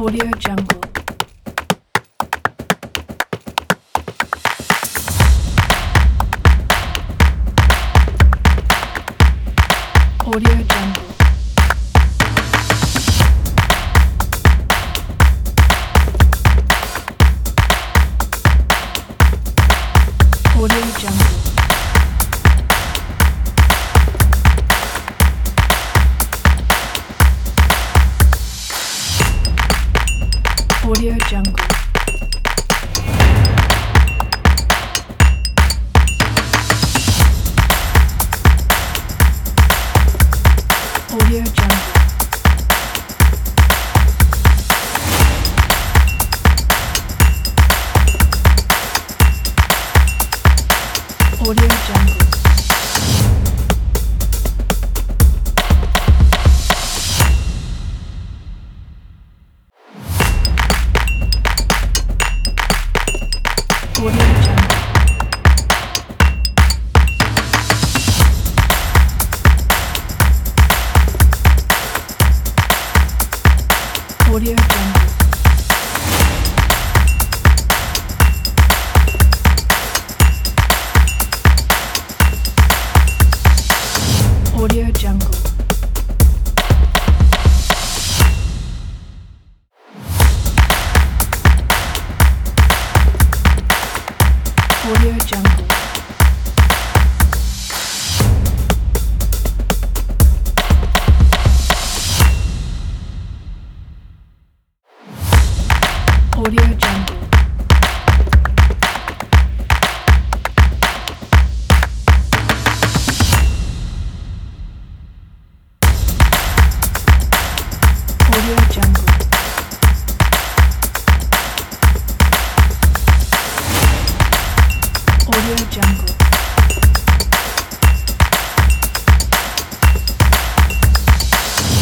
Audio Jungle. Audio Jungle. Audio Jungle. Audio Jungle. Audio Jungle. Audio Jungle. Audio Jungle. Audio Jungle. Audio Jungle. Audio Jungle. Audio Jungle. Audio Jungle. Audio Jungle.